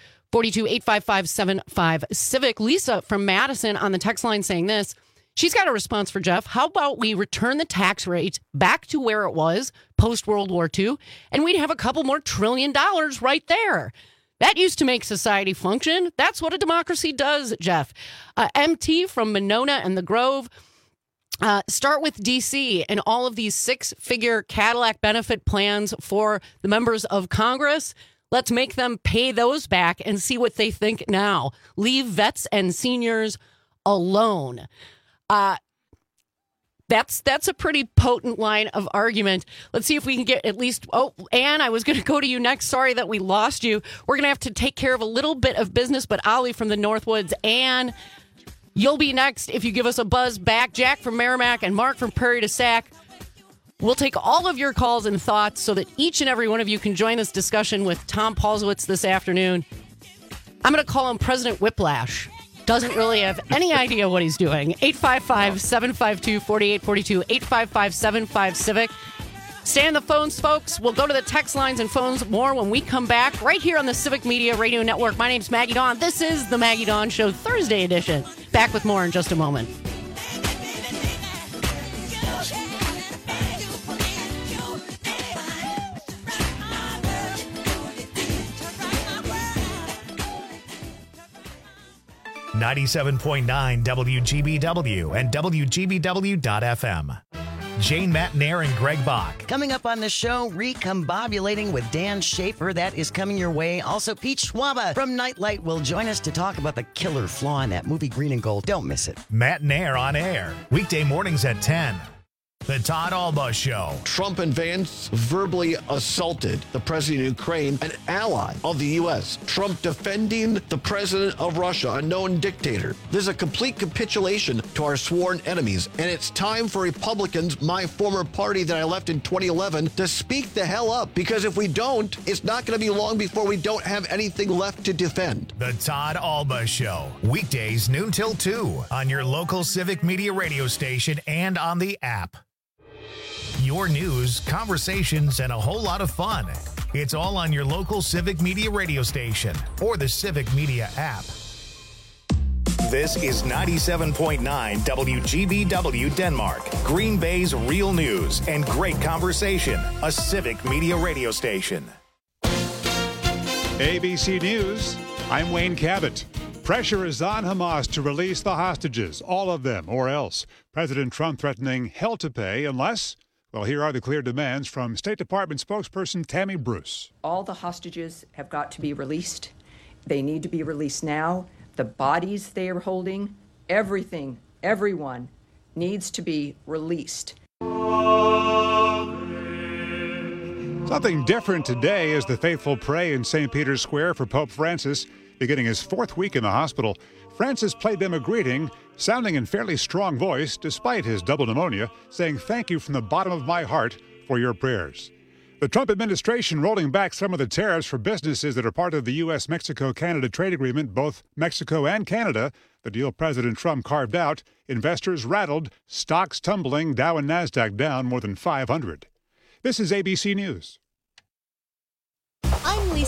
855-75-CIVIC. Lisa from Madison on the text line saying this. She's got a response for Jeff. How about we return the tax rate back to where it was post-World War II, and we'd have a couple more $1 trillion right there. That used to make society function. That's what a democracy does, Jeff. MT from Monona and the Grove. Start with D.C. and all of these 6-figure Cadillac benefit plans for the members of Congress. Let's make them pay those back and see what they think now. Leave vets and seniors alone. That's a pretty potent line of argument. Let's see if we can get at least... Oh, Ann, I was going to go to you next. Sorry that we lost you. We're going to have to take care of a little bit of business, but Ollie from the Northwoods, Ann... You'll be next if you give us a buzz back. Jack from Merrimack and Mark from Prairie to Sac. We'll take all of your calls and thoughts so that each and every one of you can join this discussion with Tom Paulsowitz this afternoon. I'm going to call him President Whiplash. Doesn't really have any idea what he's doing. 855-752-4842, 855-75-CIVIC. Stay on the phones, folks. We'll go to the text lines and phones more when we come back right here on the Civic Media Radio Network. My name's Maggie Dawn. This is the Maggie Dawn Show, Thursday edition. Back with more in just a moment. .9 WGBW and WGBW.FM. Jane Matnair and Greg Bach. Coming up on the show, Recombobulating with Dan Schaefer. That is coming your way. Also, Pete Schwaba from Nightlight will join us to talk about the killer flaw in that movie Green and Gold. Don't miss it. Matnair on air. Weekday mornings at 10. The Todd Alba Show. Trump and Vance verbally assaulted the president of Ukraine, an ally of the U.S. Trump defending the president of Russia, a known dictator. This is a complete capitulation to our sworn enemies, and it's time for Republicans, my former party that I left in 2011, to speak the hell up, because if we don't, it's not going to be long before we don't have anything left to defend. The Todd Alba Show. Weekdays noon till 2 on your local Civic Media radio station and on the app. Your news, conversations, and a whole lot of fun. It's all on your local Civic Media radio station or the Civic Media app. This is 97.9 WGBW Denmark, Green Bay's real news and great conversation, a Civic Media radio station. ABC News, I'm Wayne Cabot. Pressure is on Hamas to release the hostages, all of them, or else. President Trump threatening hell to pay unless... Well, here are the clear demands from State Department spokesperson Tammy Bruce. All the hostages have got to be released. They need to be released now. The bodies they are holding, everything, everyone needs to be released. Something different today as the faithful pray in St. Peter's Square for Pope Francis. Beginning his 4th week in the hospital, Francis played them a greeting, sounding in fairly strong voice despite his double pneumonia, saying thank you from the bottom of my heart for your prayers. The Trump administration rolling back some of the tariffs for businesses that are part of the U.S.-Mexico-Canada trade agreement, both Mexico and Canada, the deal President Trump carved out, investors rattled, stocks tumbling, Dow and NASDAQ down more than 500. This is ABC News. I'm Lisa.